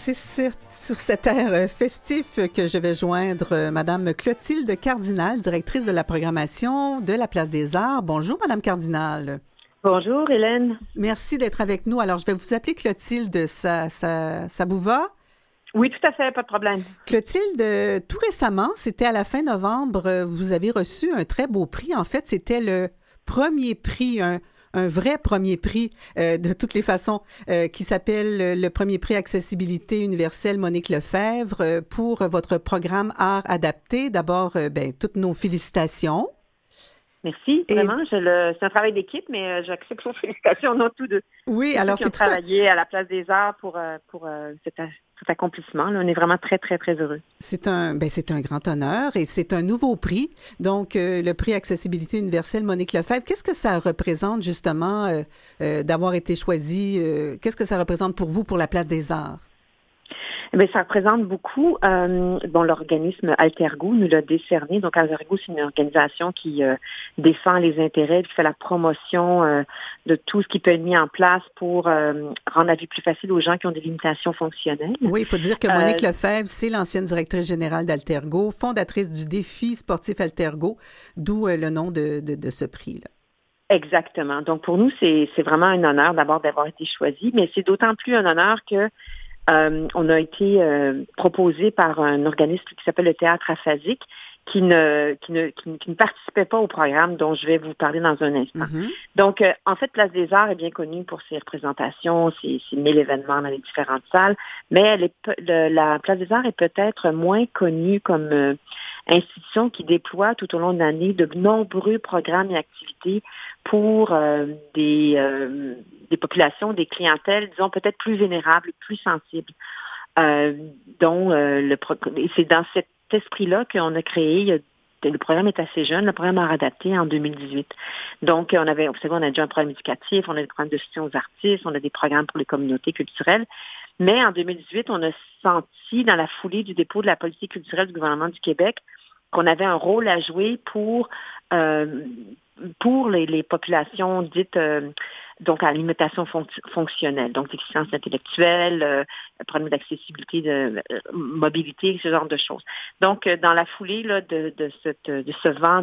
C'est sur cet air festif que je vais joindre Madame Clotilde Cardinal, directrice de la programmation de la Place des Arts. Bonjour, Madame Cardinal. Bonjour, Hélène. Merci d'être avec nous. Alors, je vais vous appeler Clotilde. Ça vous va? Oui, tout à fait, pas de problème. Clotilde, tout récemment, c'était à la fin novembre, vous avez reçu un très beau prix. En fait, c'était le premier prix, un vrai premier prix de toutes les façons, qui s'appelle le premier prix Accessibilité universelle Monique Lefebvre pour votre programme Art adapté. D'abord, toutes nos félicitations. Merci, vraiment. C'est un travail d'équipe, mais j'accepte vos félicitations, non tous deux. Oui, alors c'est tout travaillé à la Place des Arts pour cet accomplissement. Là, on est vraiment très, très, très heureux. C'est un grand honneur et c'est un nouveau prix. Donc, le prix Accessibilité universelle Monique Lefebvre, qu'est-ce que ça représente justement d'avoir été choisi? Qu'est-ce que ça représente pour vous, pour la Place des Arts? Bien, ça représente beaucoup. L'organisme Altergo nous l'a décerné. Donc, Altergo, c'est une organisation qui défend les intérêts, qui fait la promotion de tout ce qui peut être mis en place pour rendre la vie plus facile aux gens qui ont des limitations fonctionnelles. Oui, il faut dire que Monique Lefebvre, c'est l'ancienne directrice générale d'Altergo, fondatrice du défi sportif Altergo, d'où le nom de ce prix-là. Exactement. Donc, pour nous, c'est vraiment un honneur d'abord d'avoir été choisi, mais c'est d'autant plus un honneur que on a été proposé par un organisme qui s'appelle le Théâtre Aphasique, qui ne participait pas au programme dont je vais vous parler dans un instant. Mm-hmm. Donc, en fait, Place des Arts est bien connue pour ses représentations, ses 1000 événements dans les différentes salles, mais la Place des Arts est peut-être moins connue comme institution qui déploie tout au long de l'année de nombreux programmes et activités pour des populations, des clientèles, disons, peut-être plus vulnérables, plus sensibles, c'est dans cet esprit-là qu'on a créé, le programme est assez jeune, le programme Art adapté en 2018. Donc, vous savez, on a déjà un programme éducatif, on a des programmes de soutien aux artistes, on a des programmes pour les communautés culturelles. Mais en 2018, on a senti, dans la foulée du dépôt de la politique culturelle du gouvernement du Québec, qu'on avait un rôle à jouer pour les populations dites donc à limitation fonctionnelle, donc déficience intellectuelle, problème d'accessibilité, de mobilité, ce genre de choses. Donc, dans la foulée là, de ce vent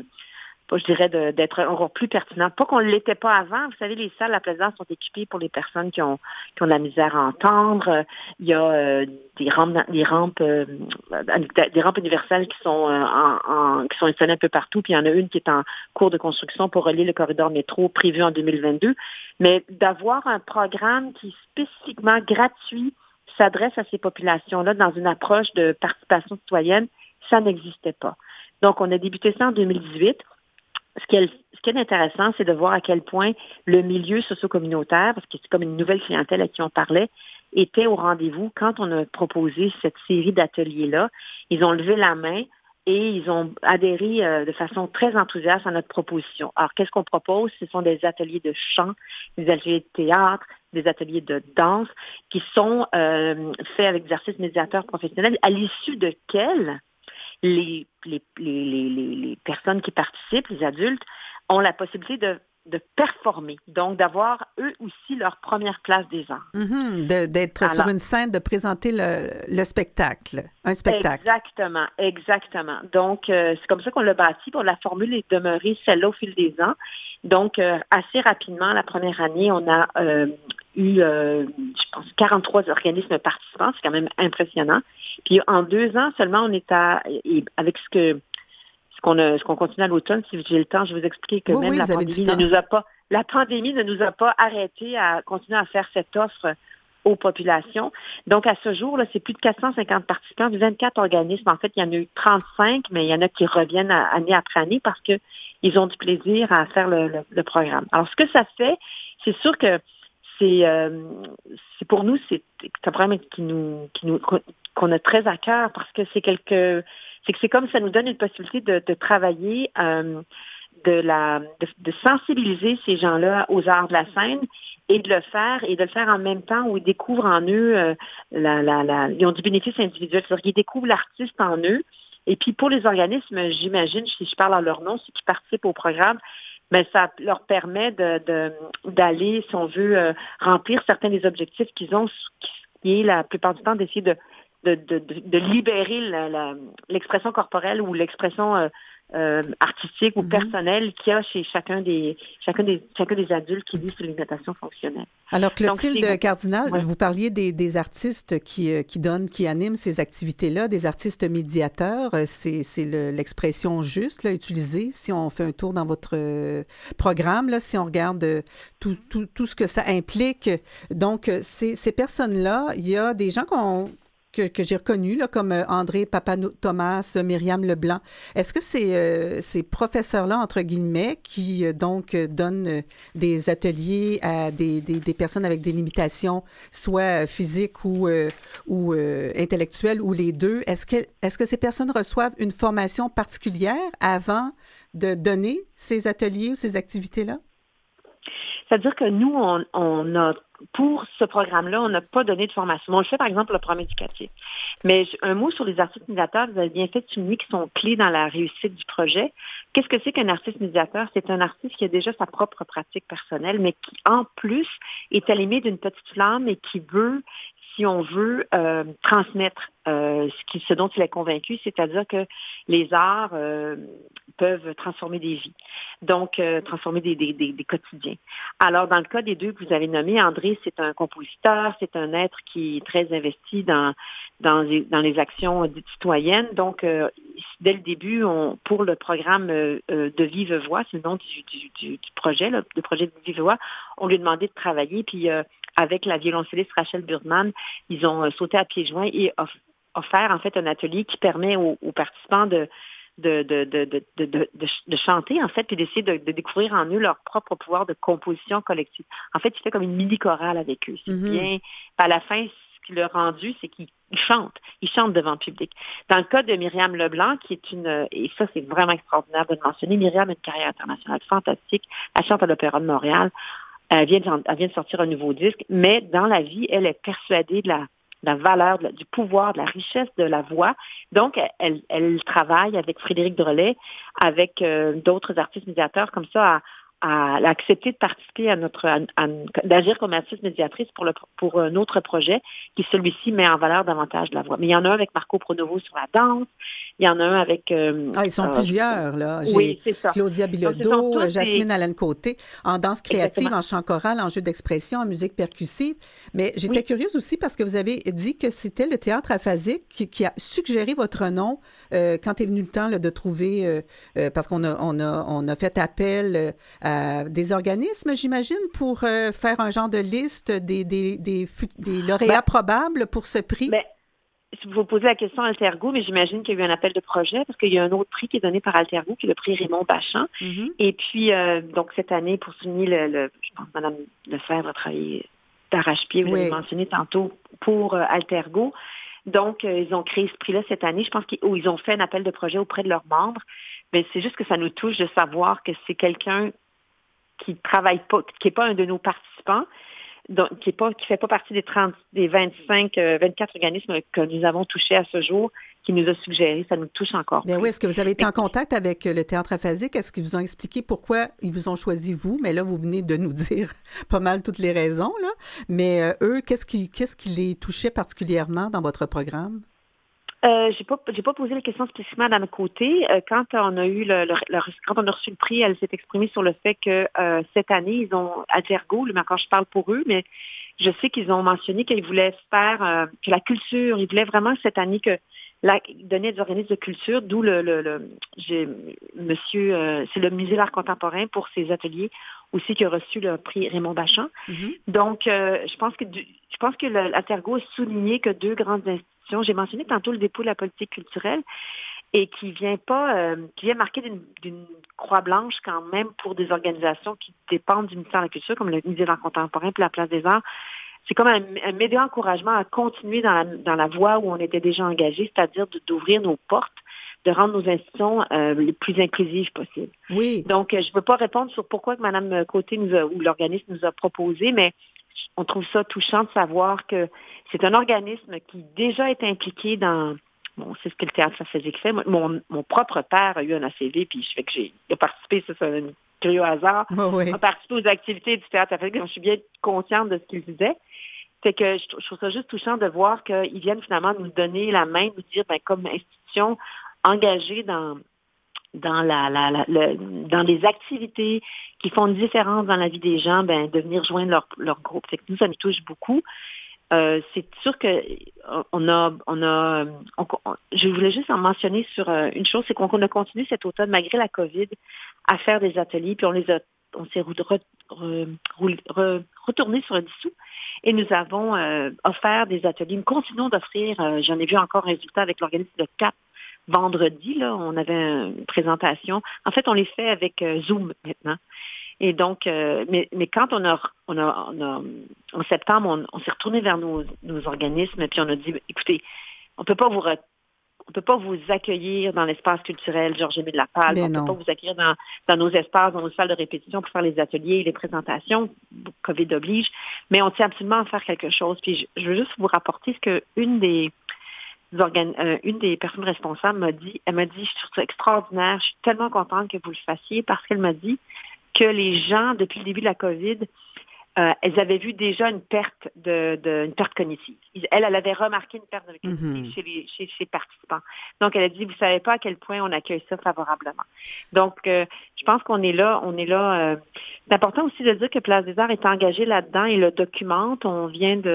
je dirais d'être encore plus pertinent. Pas qu'on ne l'était pas avant. Vous savez, les salles à Place des Arts sont équipées pour les personnes qui ont de la misère à entendre. Il y a des rampes universelles qui sont installées un peu partout. Puis il y en a une qui est en cours de construction pour relier le corridor métro prévu en 2022. Mais d'avoir un programme qui spécifiquement gratuit s'adresse à ces populations-là dans une approche de participation citoyenne, ça n'existait pas. Donc, on a débuté ça en 2018. Ce qui est intéressant, c'est de voir à quel point le milieu socio-communautaire, parce que c'est comme une nouvelle clientèle à qui on parlait, était au rendez-vous quand on a proposé cette série d'ateliers-là. Ils ont levé la main et ils ont adhéré de façon très enthousiaste à notre proposition. Alors, qu'est-ce qu'on propose? Ce sont des ateliers de chant, des ateliers de théâtre, des ateliers de danse qui sont faits avec des artistes médiateurs professionnels, à l'issue de quels les personnes qui participent, les adultes, ont la possibilité de performer, donc d'avoir eux aussi leur première place des arts. Mm-hmm, d'être sur une scène, de présenter le spectacle, un spectacle. Exactement. Donc, c'est comme ça qu'on l'a bâti. La formule est demeurée celle-là au fil des ans. Donc, assez rapidement, la première année, on a eu, je pense, 43 organismes participants. C'est quand même impressionnant. Puis, en 2 ans seulement, on est avec ce qu'on continue à l'automne, si j'ai le temps, je vais vous expliquer que même la pandémie ne nous a pas arrêté à continuer à faire cette offre aux populations. Donc, à ce jour, là, c'est plus de 450 participants, 24 organismes. En fait, il y en a eu 35, mais il y en a qui reviennent année après année parce qu'ils ont du plaisir à faire le programme. Alors, ce que ça fait, c'est sûr que c'est pour nous, c'est un programme qu'on a très à cœur parce que c'est comme ça nous donne une possibilité de travailler, de sensibiliser ces gens-là aux arts de la scène et de le faire en même temps où ils découvrent en eux ils ont du bénéfice individuel, c'est-à-dire qu'ils découvrent l'artiste en eux. Et puis pour les organismes, j'imagine, si je parle en leur nom, ceux qui participent au programme, mais ça leur permet d'aller, si on veut, remplir certains des objectifs qu'ils ont, qui est la plupart du temps d'essayer de libérer l'expression corporelle ou l'expression artistique ou personnelle qu'il y a chez chacun des adultes qui vivent sous une notation fonctionnelle. Alors, Clotilde Cardinal, vous parliez des artistes qui animent ces activités-là, des artistes médiateurs. C'est l'expression juste là, utilisée si on fait un tour dans votre programme, là, si on regarde tout ce que ça implique. Donc, ces personnes-là, il y a des gens que j'ai reconnus, là, comme André Papathomas, Myriam Leblanc. Est-ce que ces professeurs-là, entre guillemets, qui donc donnent des ateliers à des personnes avec des limitations, soit physiques ou intellectuelles, ou les deux, est-ce que ces personnes reçoivent une formation particulière avant de donner ces ateliers ou ces activités-là? C'est-à-dire que nous, on a, pour ce programme-là, on n'a pas donné de formation. On le fait, par exemple, le programme éducatif. Mais un mot sur les artistes médiateurs, vous avez bien fait de souligner qu'ils sont clés dans la réussite du projet. Qu'est-ce que c'est qu'un artiste médiateur? C'est un artiste qui a déjà sa propre pratique personnelle, mais qui, en plus, est animé d'une petite flamme et qui veut, si on veut, transmettre ce dont il est convaincu, c'est-à-dire que les arts peuvent transformer des vies, donc transformer des quotidiens. Alors, dans le cas des deux que vous avez nommés, André, c'est un compositeur, c'est un être qui est très investi dans les actions dites citoyennes. Donc, dès le début, pour le programme de Vive Voix, c'est le nom du projet, là, le projet de Vive Voix, on lui a demandé de travailler, puis avec la violoncelliste Rachel Burdman, ils ont sauté à pieds joints et offert en fait un atelier qui permet aux participants de chanter, en fait, puis d'essayer de découvrir en eux leur propre pouvoir de composition collective. En fait, il fait comme une mini-chorale avec eux. C'est bien. À la fin, ce qui leur a rendu, c'est qu'ils chantent. Ils chantent devant le public. Dans le cas de Myriam Leblanc, qui est et ça, c'est vraiment extraordinaire de le mentionner, Myriam a une carrière internationale fantastique. Elle chante à l'Opéra de Montréal. Elle vient de sortir un nouveau disque, mais dans la vie, elle est persuadée de la valeur, du pouvoir, de la richesse de la voix. Donc, elle travaille avec Frédéric Drolet, avec d'autres artistes médiateurs comme ça, à accepter de participer d'agir comme artiste médiatrice pour un autre projet qui, celui-ci, met en valeur davantage la voix. Mais il y en a un avec Marco Pronovo sur la danse, il y en a un avec... ils sont plusieurs, là. Oui, c'est ça. Claudia Bilodeau, Jasmine Allen-Côté, en danse créative, Exactement. en chant choral, en jeu d'expression, en musique percussive. Mais j'étais curieuse aussi parce que vous avez dit que c'était le théâtre aphasique qui a suggéré votre nom quand est venu le temps là, de trouver... parce qu'on a fait appel à des organismes, j'imagine, pour faire un genre de liste des lauréats probables pour ce prix. Vous posez la question à Altergo, mais j'imagine qu'il y a eu un appel de projet parce qu'il y a un autre prix qui est donné par Altergo, qui est le prix Raymond Bachand. Mm-hmm. Et puis, donc, cette année, pour souligner je pense que Mme Lefebvre a travaillé d'arrache-pied, vous l'avez mentionné tantôt, pour Altergo. Donc, ils ont créé ce prix-là cette année. Je pense qu'ils ont fait un appel de projet auprès de leurs membres. Mais c'est juste que ça nous touche de savoir que c'est quelqu'un qui travaille pas, qui n'est pas un de nos participants, donc, qui fait pas partie des 24 organismes que nous avons touchés à ce jour, qui nous a suggéré, ça nous touche encore plus. Oui, est-ce que vous avez été en contact avec le théâtre aphasique? Est-ce qu'ils vous ont expliqué pourquoi ils vous ont choisi vous? Mais là, vous venez de nous dire pas mal toutes les raisons, là. Mais eux, qu'est-ce qui les touchait particulièrement dans votre programme? J'ai pas posé la question spécifiquement à notre côté. Quand on a eu quand on a reçu le prix, elle s'est exprimée sur le fait que cette année, ils ont Altergo, mais encore je parle pour eux, mais je sais qu'ils ont mentionné qu'ils voulaient faire que la culture, ils voulaient vraiment cette année donner des organismes de culture, d'où c'est le Musée d'art contemporain pour ses ateliers aussi qui a reçu le prix Raymond Bachand. Mm-hmm. Donc, je pense que l'Altergo a souligné que deux grandes institutions, j'ai mentionné tantôt le dépôt de la politique culturelle, et qui vient marquer d'une croix blanche quand même pour des organisations qui dépendent du ministère de la Culture, comme le Musée d'art contemporain puis la Place des Arts. C'est comme un méga encouragement à continuer dans la voie où on était déjà engagé, c'est-à-dire d'ouvrir nos portes, de rendre nos institutions les plus inclusives possibles. Oui. Donc, je ne veux pas répondre sur pourquoi que Mme Côté ou l'organisme nous a proposé, mais on trouve ça touchant de savoir que c'est un organisme qui déjà est impliqué dans... Bon, c'est ce que le théâtre aphasique fait. Mon propre père a eu un ACV, puis il a participé, c'est un curieux hasard, a participé aux activités du théâtre aphasique, donc je suis bien consciente de ce qu'il disait. C'est que je trouve ça juste touchant de voir qu'ils viennent finalement nous donner la main, nous dire, comme institution engagée dans dans les activités qui font une différence dans la vie des gens, de venir joindre leur groupe. C'est que nous, ça nous touche beaucoup. C'est sûr que je voulais juste en mentionner sur une chose, c'est qu'on a continué cet automne, malgré la COVID, à faire des ateliers, puis on s'est retourné sur un dissous et nous avons offert des ateliers. Nous continuons d'offrir, j'en ai vu encore un résultat avec l'organisme de CAP vendredi, là, on avait une présentation. En fait, on les fait avec Zoom maintenant. Et donc, mais quand en septembre, on s'est retourné vers nos organismes, puis on a dit, écoutez, on peut pas vous accueillir dans l'espace culturel Georges-Émile Lapalme, on ne peut pas vous accueillir dans nos espaces, dans nos salles de répétition pour faire les ateliers, les présentations, COVID oblige, mais on tient absolument à faire quelque chose. Puis je veux juste vous rapporter ce que une des personnes responsables m'a dit. Elle m'a dit, je trouve ça extraordinaire, je suis tellement contente que vous le fassiez, parce qu'elle m'a dit que les gens, depuis le début de la COVID, elles avaient vu déjà une perte une perte cognitive. Elle avait remarqué une perte cognitive chez les participants. Donc, elle a dit, vous savez pas à quel point on accueille ça favorablement. Donc, je pense qu'on est là. C'est important aussi de dire que Place des Arts est engagé là-dedans et le documente. On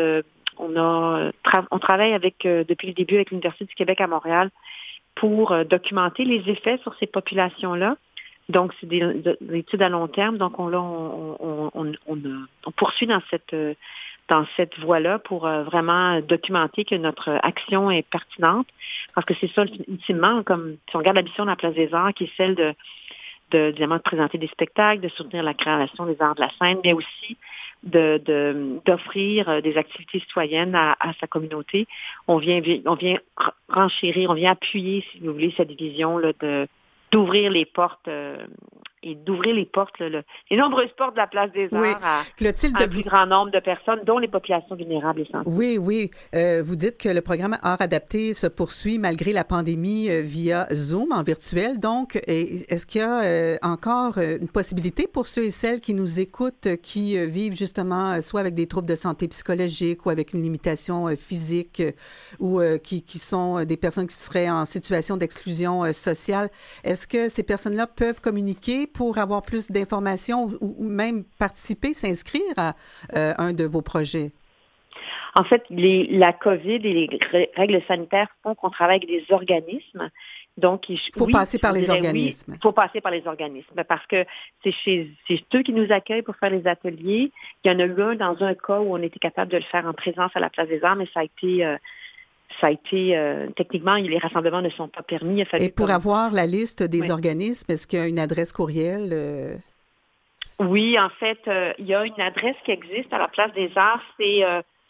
travaille depuis le début avec l'Université du Québec à Montréal pour documenter les effets sur ces populations-là. Donc, c'est des études à long terme. Donc, on poursuit dans cette voie-là pour vraiment documenter que notre action est pertinente. Parce que c'est ça, ultimement, comme si on regarde la mission de la Place des Arts, qui est celle de présenter des spectacles, de soutenir la création des arts de la scène, mais aussi d'offrir des activités citoyennes à sa communauté. On vient renchérir, on vient appuyer, si vous voulez, cette vision là, d'ouvrir les portes les nombreuses portes de la Place des Arts à un plus grand nombre de personnes, dont les populations vulnérables et sensibles. Oui. Vous dites que le programme Art adapté se poursuit malgré la pandémie via Zoom en virtuel. Donc, est-ce qu'il y a encore une possibilité pour ceux et celles qui nous écoutent, qui vivent justement soit avec des troubles de santé psychologique ou avec une limitation physique ou qui sont des personnes qui seraient en situation d'exclusion sociale? Est-ce que ces personnes-là peuvent communiquer pour avoir plus d'informations ou même participer, s'inscrire à un de vos projets? En fait, la COVID et les règles sanitaires font qu'on travaille avec des organismes. Donc, il faut passer par les organismes. Il faut passer par les organismes parce que c'est eux qui nous accueillent pour faire les ateliers. Il y en a eu un dans un cas où on était capable de le faire en présence à la Place des Arts, mais ça a été techniquement, les rassemblements ne sont pas permis. Et pour avoir la liste des organismes, est-ce qu'il y a une adresse courriel? Oui, en fait, il y a une adresse qui existe à la Place des Arts, c'est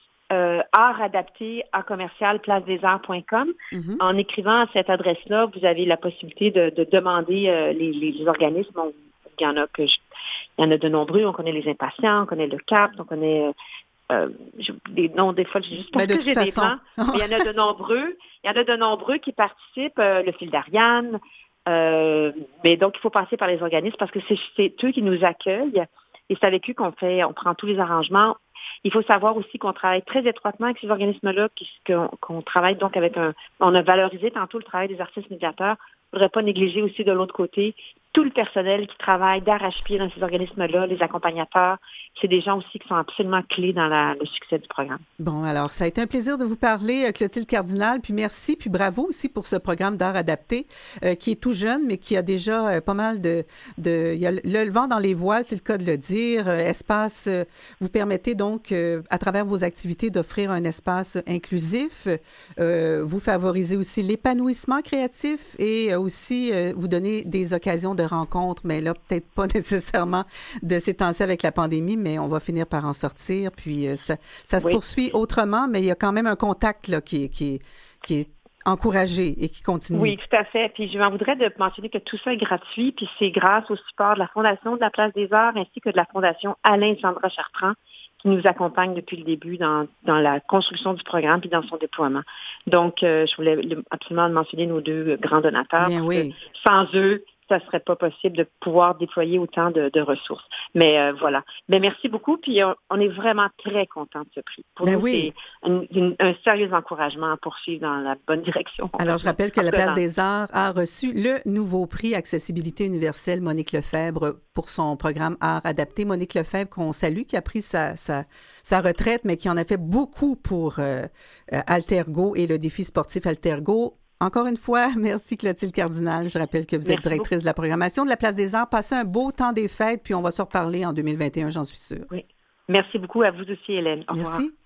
artsadapté@placedesarts.com. En écrivant à cette adresse-là, vous avez la possibilité de demander les organismes. Il y en a de nombreux. On connaît les Impatients, on connaît le CAP, on connaît des noms, des fois, juste parce que j'ai des blancs. Il y en a de nombreux. Il y en a de nombreux qui participent, le fil d'Ariane. Mais donc, il faut passer par les organismes parce que c'est eux qui nous accueillent et c'est avec eux qu'on prend tous les arrangements. Il faut savoir aussi qu'on travaille très étroitement avec ces organismes-là, qu'on travaille donc on a valorisé tantôt le travail des artistes médiateurs. Il ne faudrait pas négliger aussi de l'autre côté tout le personnel qui travaille d'arrache-pied dans ces organismes-là, les accompagnateurs. C'est des gens aussi qui sont absolument clés dans le succès du programme. Bon, alors, ça a été un plaisir de vous parler, Clotilde Cardinal, puis merci, puis bravo aussi pour ce programme d'art adapté qui est tout jeune, mais qui a déjà pas mal il y a le vent dans les voiles, c'est le cas de le dire. Espace, vous permettez donc, à travers vos activités, d'offrir un espace inclusif. Vous favorisez aussi l'épanouissement créatif et aussi vous donnez des occasions de rencontres, mais là, peut-être pas nécessairement de ces temps-ci avec la pandémie, mais on va finir par en sortir. Puis ça se poursuit autrement, mais il y a quand même un contact là, qui est encouragé et qui continue. Oui, tout à fait. Puis je m'en voudrais de mentionner que tout ça est gratuit, puis c'est grâce au support de la Fondation de la Place des Arts ainsi que de la Fondation Alain Sandra Chartrand qui nous accompagne depuis le début dans la construction du programme puis dans son déploiement. Donc, je voulais absolument mentionner nos deux grands donateurs. Bien, oui. Sans eux, ça serait pas possible de pouvoir déployer autant de ressources. Mais voilà. Mais merci beaucoup. Puis on est vraiment très contents de ce prix. Pour nous, oui. C'est un sérieux encouragement à poursuivre dans la bonne direction. Alors, je rappelle que la Place des Arts a reçu le nouveau prix Accessibilité universelle Monique Lefebvre pour son programme Art adapté. Monique Lefebvre, qu'on salue, qui a pris sa retraite, mais qui en a fait beaucoup pour Altergo et le défi sportif Altergo. Encore une fois, merci Clotilde Cardinal. Je rappelle que vous êtes directrice de la programmation de la Place des Arts. Passez un beau temps des fêtes, puis on va se reparler en 2021, j'en suis sûre. Oui. Merci beaucoup à vous aussi, Hélène. Au revoir. Merci.